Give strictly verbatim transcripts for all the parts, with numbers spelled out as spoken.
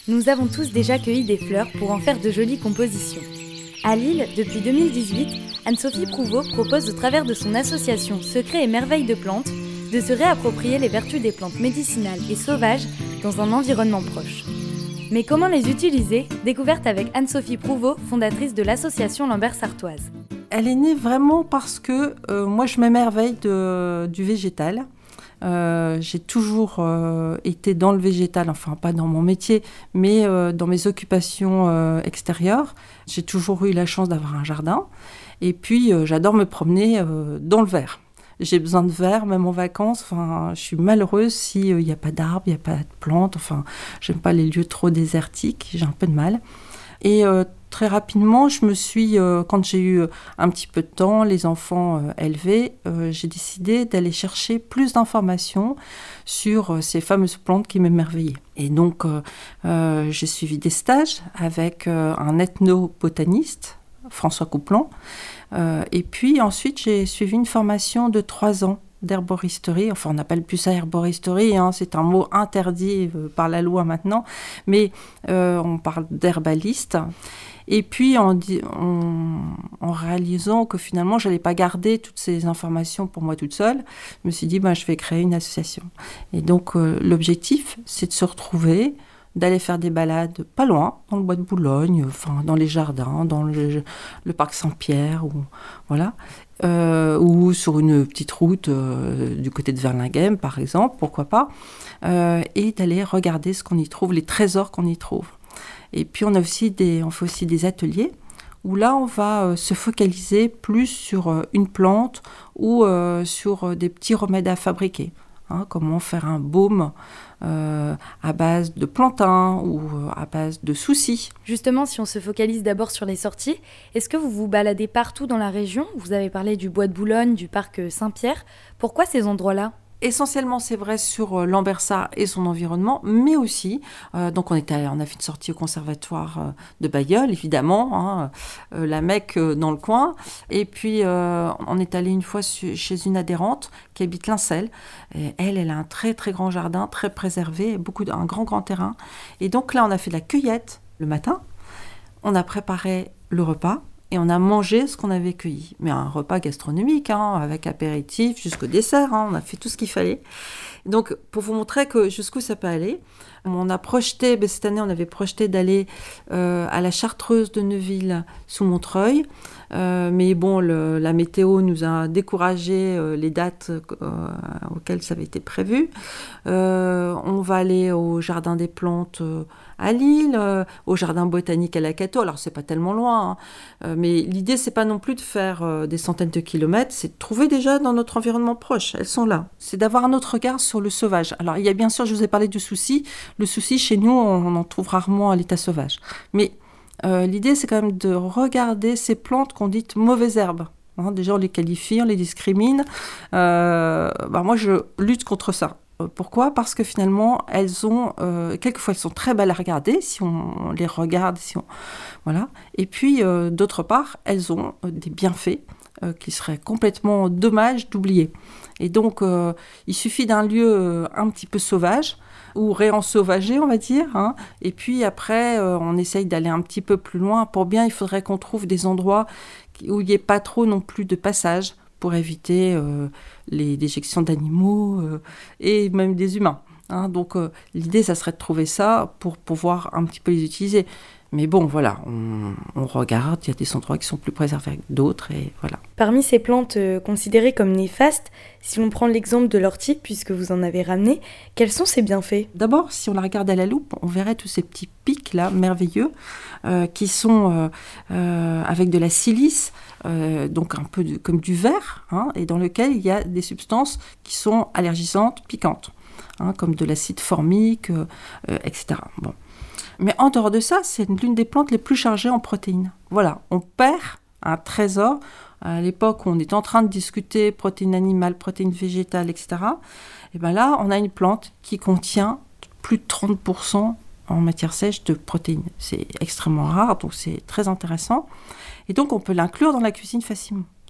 Nous avons tous déjà cueilli des fleurs pour en faire de jolies compositions. À Lille, depuis deux mille dix-huit, Anne-Sophie Prouveau propose au travers de son association Secrets et Merveilles de Plantes de se réapproprier les vertus des plantes médicinales et sauvages dans un environnement proche. Mais comment les utiliser ? Découverte avec Anne-Sophie Prouveau, fondatrice de l'association Lambert Sartoise. Elle est née vraiment parce que euh, moi je m'émerveille de, du végétal. Euh, j'ai toujours euh, été dans le végétal, enfin pas dans mon métier, mais euh, dans mes occupations euh, extérieures. J'ai toujours eu la chance d'avoir un jardin. Et puis euh, j'adore me promener euh, dans le vert. J'ai besoin de verre, même en vacances. Enfin, je suis malheureuse s'il n'y a pas d'arbres, il n'y a pas de plantes. Enfin, j'aime pas les lieux trop désertiques, j'ai un peu de mal. Et euh, très rapidement, je me suis, euh, quand j'ai eu un petit peu de temps, les enfants euh, élevés, euh, j'ai décidé d'aller chercher plus d'informations sur euh, ces fameuses plantes qui m'émerveillaient. Et donc, euh, euh, j'ai suivi des stages avec euh, un ethnobotaniste, François Couplan. Euh, et puis ensuite, j'ai suivi une formation de trois ans d'herboristerie. Enfin, on n'appelle plus ça herboristerie, hein, c'est un mot interdit euh, par la loi maintenant, mais euh, on parle d'herbaliste. Et puis, en, en, en réalisant que finalement, je n'allais pas garder toutes ces informations pour moi toute seule, je me suis dit, ben, je vais créer une association. Et donc, euh, l'objectif, c'est de se retrouver, d'aller faire des balades pas loin, dans le bois de Boulogne, enfin, dans les jardins, dans le, le parc Saint-Pierre, ou, voilà, euh, ou sur une petite route euh, du côté de Verlinghem, par exemple, pourquoi pas, euh, et d'aller regarder ce qu'on y trouve, les trésors qu'on y trouve. Et puis, on, a aussi des, on fait aussi des ateliers où là, on va euh, se focaliser plus sur euh, une plante ou euh, sur euh, des petits remèdes à fabriquer. Hein, comment faire un baume euh, à base de plantain ou euh, à base de soucis. Justement, si on se focalise d'abord sur les sorties, est-ce que vous vous baladez partout dans la région ? Vous avez parlé du bois de Boulogne, du parc Saint-Pierre. Pourquoi ces endroits-là ? Essentiellement, c'est vrai sur euh, Lambersart et son environnement, mais aussi, euh, donc on, est allé, on a fait une sortie au conservatoire euh, de Bailleul, évidemment, hein, euh, la Mecque euh, dans le coin, et puis euh, on est allé une fois su- chez une adhérente qui habite Lincel. Et elle, elle a un très très grand jardin, très préservé, beaucoup de, un grand grand terrain, et donc là on a fait de la cueillette le matin, on a préparé le repas, et on a mangé ce qu'on avait cueilli. Mais un repas gastronomique, hein, avec apéritif jusqu'au dessert. Hein, on a fait tout ce qu'il fallait. Donc, pour vous montrer que jusqu'où ça peut aller, on a projeté, ben, cette année, on avait projeté d'aller euh, à la Chartreuse de Neuville sous Montreuil. Euh, mais bon, le, la météo nous a découragé euh, les dates euh, auxquelles ça avait été prévu. Euh, on va aller au Jardin des Plantes euh, à Lille, euh, au Jardin botanique à Lacato. Alors, c'est pas tellement loin, hein, euh, mais l'idée, c'est pas non plus de faire euh, des centaines de kilomètres, c'est de trouver déjà dans notre environnement proche. Elles sont là. C'est d'avoir un autre regard sur le sauvage. Alors, il y a bien sûr, je vous ai parlé du souci. Le souci, chez nous, on en trouve rarement à l'état sauvage. Mais Euh, l'idée, c'est quand même de regarder ces plantes qu'on dit mauvaises herbes. Hein, déjà, on les qualifie, on les discrimine. Euh, bah, moi, je lutte contre ça. Euh, pourquoi ? Parce que finalement, elles ont, euh, quelquefois, elles sont très belles à regarder, si on, on les regarde, si on, voilà. Et puis, euh, d'autre part, elles ont euh, des bienfaits euh, qui seraient complètement dommage d'oublier. Et donc, euh, il suffit d'un lieu euh, un petit peu sauvage, ou réensauvagé, on va dire. Hein. Et puis après, euh, on essaye d'aller un petit peu plus loin. Pour bien, il faudrait qu'on trouve des endroits où il n'y ait pas trop non plus de passage pour éviter euh, les déjections d'animaux euh, et même des humains. Hein. Donc euh, l'idée, ça serait de trouver ça pour pouvoir un petit peu les utiliser. Mais bon, voilà, on, on regarde, il y a des endroits qui sont plus préservés que d'autres, et voilà. Parmi ces plantes euh, considérées comme néfastes, si on prend l'exemple de l'ortie, puisque vous en avez ramené, quels sont ses bienfaits ? D'abord, si on la regarde à la loupe, on verrait tous ces petits pics là, merveilleux, euh, qui sont euh, euh, avec de la silice, euh, donc un peu de, comme du verre, hein, et dans lequel il y a des substances qui sont allergisantes, piquantes, hein, comme de l'acide formique, euh, euh, et cetera. Bon. Mais en dehors de ça, c'est l'une des plantes les plus chargées en protéines. Voilà, on perd un trésor. À l'époque où on est en train de discuter protéines animales, protéines végétales, et cetera, et bien là, on a une plante qui contient plus de trente pour cent en matière sèche de protéines. C'est extrêmement rare, donc c'est très intéressant. Et donc, on peut l'inclure dans la cuisine facilement.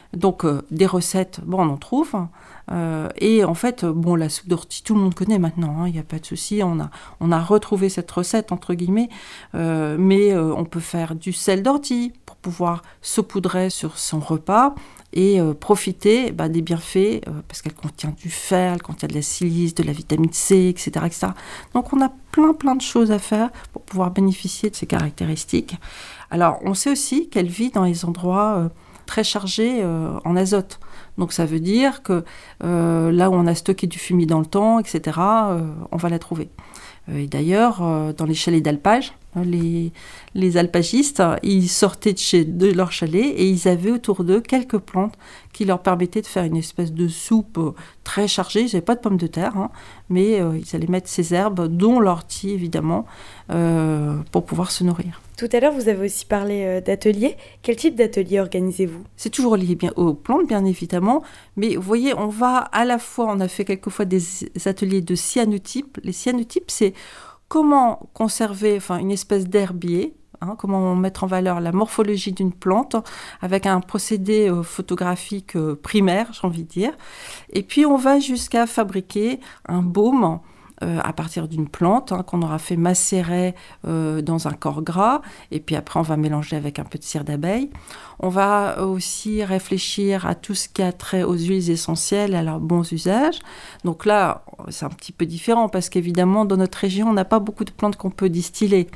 Donc, euh, des recettes, bon, on en trouve. Euh, et en fait, bon, la soupe d'ortie, tout le monde connaît maintenant, il n'y a pas de souci. On a, on a retrouvé cette recette, entre guillemets. Euh, mais euh, on peut faire du sel d'ortie pour pouvoir saupoudrer sur son repas et euh, profiter bah, des bienfaits, euh, parce qu'elle contient du fer, elle contient de la silice, de la vitamine C, et cetera, et cetera. Donc, on a plein, plein de choses à faire pour pouvoir bénéficier de ces caractéristiques. Alors, on sait aussi qu'elle vit dans les endroits euh, très chargés euh, en azote. Donc, ça veut dire que euh, là où on a stocké du fumier dans le temps, et cetera, euh, on va la trouver. Euh, et d'ailleurs, euh, dans les chalets d'alpage, les, les alpagistes, ils sortaient de, chez, de leur chalet et ils avaient autour d'eux quelques plantes qui leur permettaient de faire une espèce de soupe très chargée. Ils n'avaient pas de pommes de terre, hein, mais euh, ils allaient mettre ces herbes, dont l'ortie évidemment, euh, pour pouvoir se nourrir. Tout à l'heure, vous avez aussi parlé euh, d'ateliers. Quel type d'atelier organisez-vous ? C'est toujours lié bien aux plantes, bien évidemment. Mais vous voyez, on va à la fois, on a fait quelquefois des ateliers de cyanotypes. Les cyanotypes, c'est comment conserver enfin, une espèce d'herbier, hein, comment mettre en valeur la morphologie d'une plante avec un procédé euh, photographique euh, primaire, j'ai envie de dire. Et puis, on va jusqu'à fabriquer un baume Euh, à partir d'une plante hein, qu'on aura fait macérer euh, dans un corps gras, et puis après on va mélanger avec un peu de cire d'abeille. On va aussi réfléchir à tout ce qui a trait aux huiles essentielles, à leurs bons usages. Donc là, c'est un petit peu différent parce qu'évidemment, dans notre région, on n'a pas beaucoup de plantes qu'on peut distiller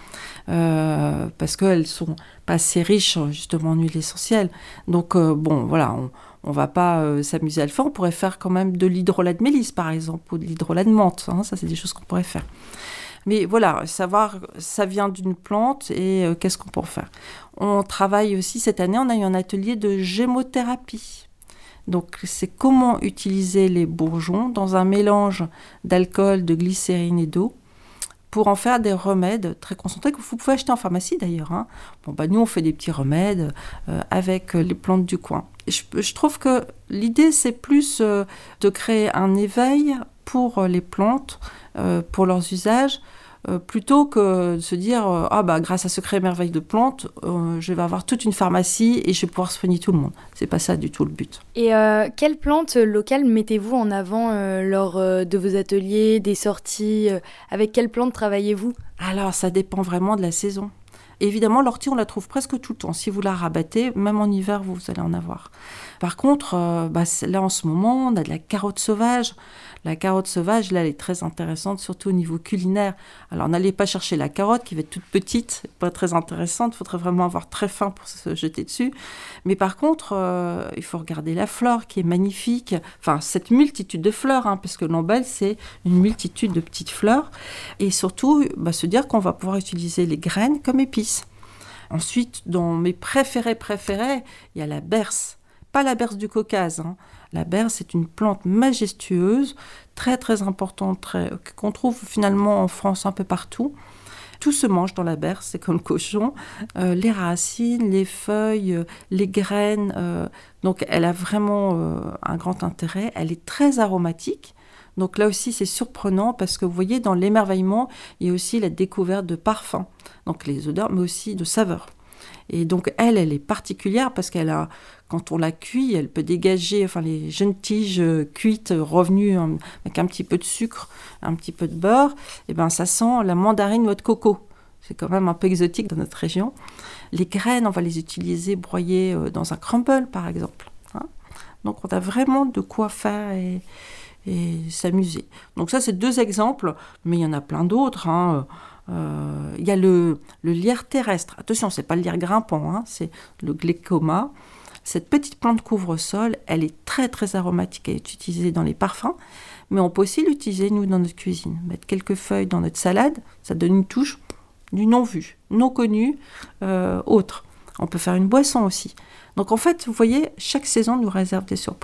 euh, parce qu'elles sont pas assez riches justement en huiles essentielles. Donc euh, bon, voilà, on On ne va pas euh, s'amuser à le faire. On pourrait faire quand même de l'hydrolat de mélisse, par exemple, ou de l'hydrolat de menthe. Hein, ça, c'est des choses qu'on pourrait faire. Mais voilà, savoir, ça vient d'une plante et euh, qu'est-ce qu'on peut en faire. On travaille aussi, cette année, on a eu un atelier de gémothérapie. Donc, c'est comment utiliser les bourgeons dans un mélange d'alcool, de glycérine et d'eau pour en faire des remèdes très concentrés que vous pouvez acheter en pharmacie d'ailleurs. Hein. Bon, bah, nous, on fait des petits remèdes euh, avec les plantes du coin. Et je, je trouve que l'idée, c'est plus euh, de créer un éveil pour les plantes, euh, pour leurs usages, euh, plutôt que de se dire euh, « Ah, bah, grâce à Secret et Merveille de plantes, euh, je vais avoir toute une pharmacie et je vais pouvoir soigner tout le monde. » C'est pas ça du tout le but. Et euh, quelles plantes locales mettez-vous en avant euh, lors euh, de vos ateliers, des sorties euh, Avec quelles plantes travaillez-vous ? Alors, ça dépend vraiment de la saison. Évidemment, l'ortie, on la trouve presque tout le temps. Si vous la rabattez, même en hiver, vous allez en avoir. Par contre, euh, bah, là, en ce moment, on a de la carotte sauvage. La carotte sauvage, là, elle est très intéressante, surtout au niveau culinaire. Alors, n'allez pas chercher la carotte, qui va être toute petite, pas très intéressante. Il faudrait vraiment avoir très faim pour se jeter dessus. Mais par contre, euh, il faut regarder la flore, qui est magnifique. Enfin, cette multitude de fleurs, hein, parce que l'ombelle, c'est une multitude de petites fleurs. Et surtout, bah, se dire qu'on va pouvoir utiliser les graines comme épices. Ensuite, dans mes préférés préférés, il y a la berce. Pas la berce du Caucase. Hein. La berce, c'est une plante majestueuse, très très importante, très, qu'on trouve finalement en France un peu partout. Tout se mange dans la berce, c'est comme le cochon. Euh, les racines, les feuilles, euh, les graines. Euh, donc elle a vraiment euh, un grand intérêt. Elle est très aromatique. Donc là aussi, c'est surprenant parce que vous voyez, dans l'émerveillement, il y a aussi la découverte de parfums. Donc les odeurs, mais aussi de saveurs. Et donc, elle, elle est particulière parce qu'elle a, quand on la cuit, elle peut dégager, enfin, les jeunes tiges cuites, revenues avec un petit peu de sucre, un petit peu de beurre, et ben, ça sent la mandarine noix de coco. C'est quand même un peu exotique dans notre région. Les graines, on va les utiliser broyées dans un crumble, par exemple. Hein. Donc, on a vraiment de quoi faire et, et s'amuser. Donc ça, c'est deux exemples, mais il y en a plein d'autres, hein. Il euh, y a le, le lierre terrestre. Attention, ce n'est pas le lierre grimpant, hein, c'est le glécoma. Cette petite plante couvre-sol, elle est très très aromatique. Elle est utilisée dans les parfums, mais on peut aussi l'utiliser, nous, dans notre cuisine. Mettre quelques feuilles dans notre salade, ça donne une touche du non-vu, non connu, euh, autre. On peut faire une boisson aussi. Donc en fait, vous voyez, chaque saison nous réserve des surprises.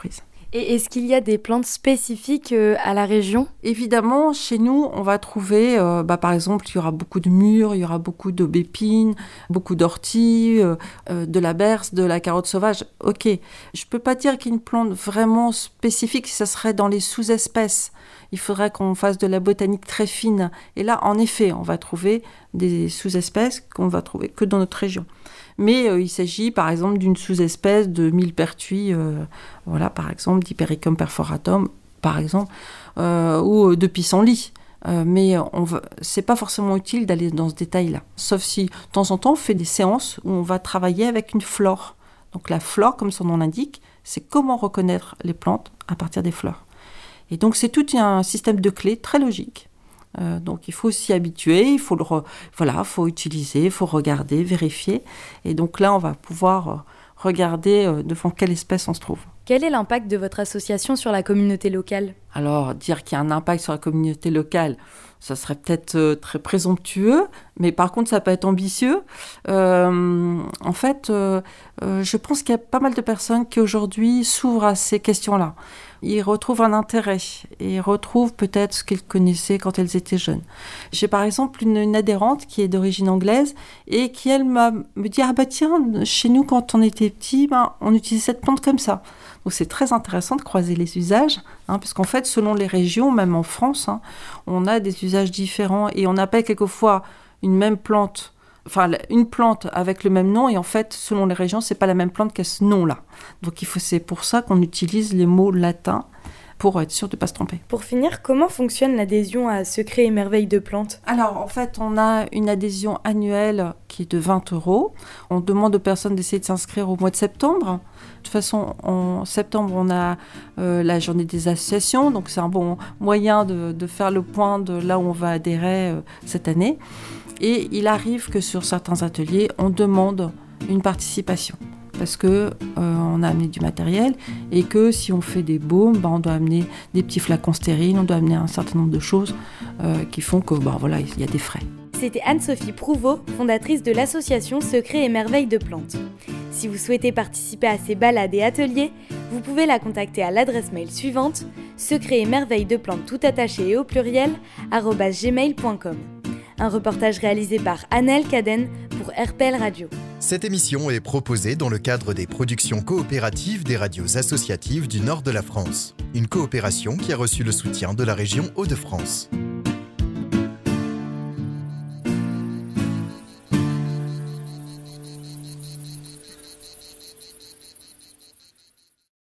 Et est-ce qu'il y a des plantes spécifiques euh, à la région ? Évidemment, chez nous, on va trouver, euh, bah, par exemple, il y aura beaucoup de mûres, il y aura beaucoup d'aubépines, beaucoup d'orties, euh, euh, de la berce, de la carotte sauvage. Ok, je ne peux pas dire qu'il y a une plante vraiment spécifique, ça serait dans les sous-espèces. Il faudrait qu'on fasse de la botanique très fine. Et là, en effet, on va trouver des sous-espèces qu'on va trouver que dans notre région. Mais euh, il s'agit, par exemple, d'une sous-espèce de millepertuis, euh, voilà, par exemple, d'Hypericum perforatum, par exemple, euh, ou de pissenlit. Euh, mais on va, c'est pas forcément utile d'aller dans ce détail-là. Sauf si, de temps en temps, on fait des séances où on va travailler avec une flore. Donc la flore, comme son nom l'indique, c'est comment reconnaître les plantes à partir des fleurs. Et donc c'est tout un système de clés très logique. Euh, donc il faut s'y habituer, il faut le re... voilà, faut utiliser, il faut regarder, vérifier. Et donc là, on va pouvoir euh, regarder euh, devant quelle espèce on se trouve. Quel est l'impact de votre association sur la communauté locale ? Alors, dire qu'il y a un impact sur la communauté locale, ça serait peut-être euh, très présomptueux, mais par contre, ça peut être ambitieux. Euh, en fait, euh, euh, je pense qu'il y a pas mal de personnes qui aujourd'hui s'ouvrent à ces questions-là. Ils retrouvent un intérêt et retrouvent peut-être ce qu'ils connaissaient quand elles étaient jeunes. J'ai par exemple une, une adhérente qui est d'origine anglaise et qui, elle, m'a, me dit « Ah bah tiens, chez nous, quand on était petits, ben, on utilisait cette plante comme ça ». Donc c'est très intéressant de croiser les usages, hein, parce qu'en fait, selon les régions, même en France, hein, on a des usages différents et on appelle quelquefois une même plante, enfin une plante avec le même nom, et en fait, selon les régions, c'est pas la même plante qu'à ce nom-là. Donc il faut, c'est pour ça qu'on utilise les mots latins pour être sûr de ne pas se tromper. Pour finir, comment fonctionne l'adhésion à Secrets et Merveilles de Plantes ? Alors, en fait, on a une adhésion annuelle qui est de vingt euros. On demande aux personnes d'essayer de s'inscrire au mois de septembre. De toute façon, en septembre, on a euh, la journée des associations. Donc, c'est un bon moyen de, de faire le point de là où on va adhérer euh, cette année. Et il arrive que sur certains ateliers, on demande une participation. Parce qu'on euh, a amené du matériel et que si on fait des baumes, bah, on doit amener des petits flacons stériles, on doit amener un certain nombre de choses euh, qui font que bah, voilà, il y a des frais. C'était Anne-Sophie Prouveau, fondatrice de l'association Secrets et Merveilles de Plantes. Si vous souhaitez participer à ces balades et ateliers, vous pouvez la contacter à l'adresse mail suivante, secrets et merveilles de plantes tout attaché et au pluriel, arobase gmail point com. Un reportage réalisé par Annelle Caden pour R P L Radio. Cette émission est proposée dans le cadre des productions coopératives des radios associatives du nord de la France. Une coopération qui a reçu le soutien de la région Hauts-de-France.